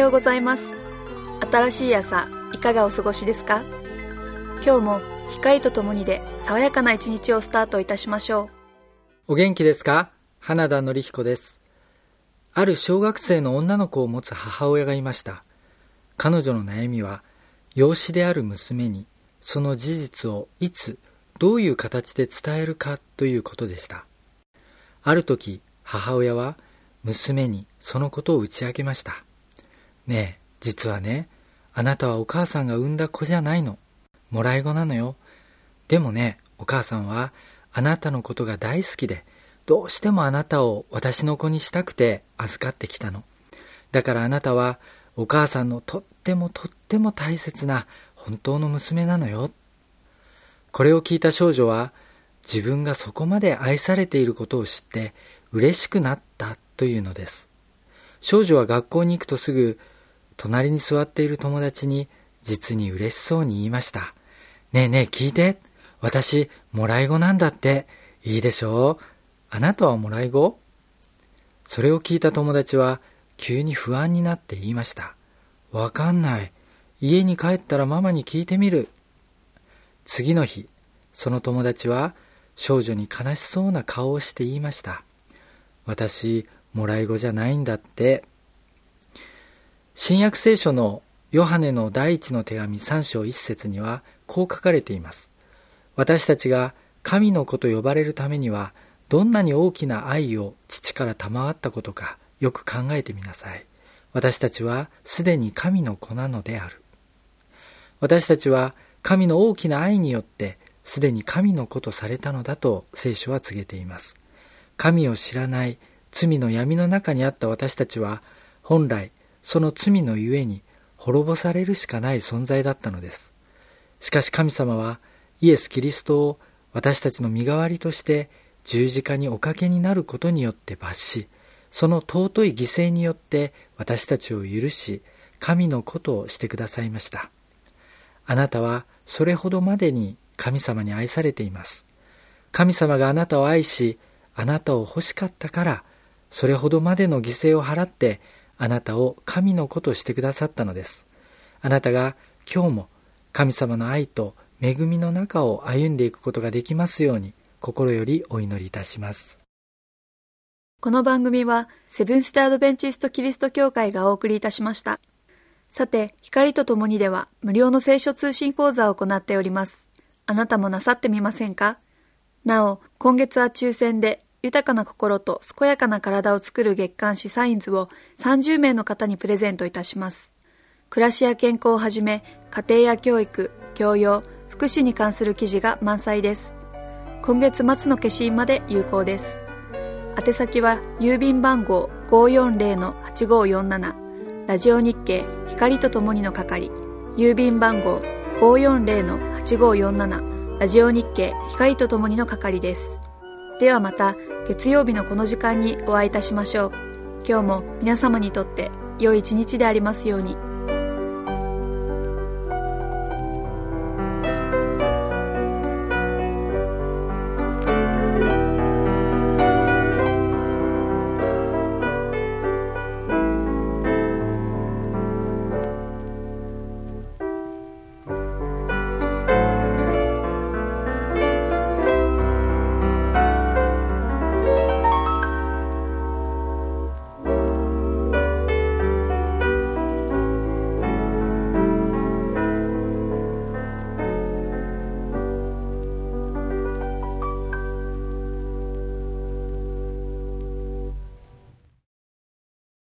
ようございます。新しい朝、いかがお過ごしですか？今日も光とともにで爽やかな一日をスタートいたしましょう。お元気ですか？花田典彦です。ある小学生の女の子を持つ母親がいました。彼女の悩みは、養子である娘にその事実をいつどういう形で伝えるかということでした。ある時、母親は娘にそのことを打ち明けました。ねえ、実はね、あなたはお母さんが産んだ子じゃないの。もらい子なのよ。でもね、お母さんはあなたのことが大好きで、どうしてもあなたを私の子にしたくて預かってきたの。だからあなたはお母さんのとっても大切な本当の娘なのよ。これを聞いた少女は、自分がそこまで愛されていることを知って嬉しくなったというのです。少女は学校に行くとすぐ、隣に座っている友達に実に嬉しそうに言いました。ねえねえ聞いて。私、もらい子なんだって。いいでしょう？あなたはもらい子？それを聞いた友達は急に不安になって言いました。わかんない。家に帰ったらママに聞いてみる。次の日、その友達は少女に悲しそうな顔をして言いました。私、もらい子じゃないんだって。新約聖書のヨハネの第一の手紙3章1節にはこう書かれています。私たちが神の子と呼ばれるためには、どんなに大きな愛を父から賜ったことかよく考えてみなさい。私たちはすでに神の子なのである。私たちは神の大きな愛によってすでに神の子とされたのだと聖書は告げています。神を知らない罪の闇の中にあった私たちは、本来その罪のゆえに滅ぼされるしかない存在だったのです。しかし神様はイエス・キリストを私たちの身代わりとして十字架におかけになることによって罰し、その尊い犠牲によって私たちを許し、神の子としてくださいました。あなたはそれほどまでに神様に愛されています。神様があなたを愛し、あなたを欲しかったから、それほどまでの犠牲を払ってあなたを神の子としてくださったのです。あなたが今日も神様の愛と恵みの中を歩んでいくことができますように、心よりお祈りいたします。 この番組はセブンステアドベンチストキリスト教会がお送りいたしました。さて、光とともにでは無料の聖書通信講座を行っております。あなたもなさってみませんか？なお、今月は抽選で豊かな心と健やかな体を作る月刊誌サインズを30名の方にプレゼントいたします。暮らしや健康をはじめ、家庭や教育、教養、福祉に関する記事が満載です。今月末の消印まで有効です。宛先は郵便番号 540-8547 ラジオ日経光とともにの係、郵便番号 540-8547 ラジオ日経光とともにの係です。ではまた月曜日のこの時間にお会いいたしましょう。今日も皆様にとって良い一日でありますように。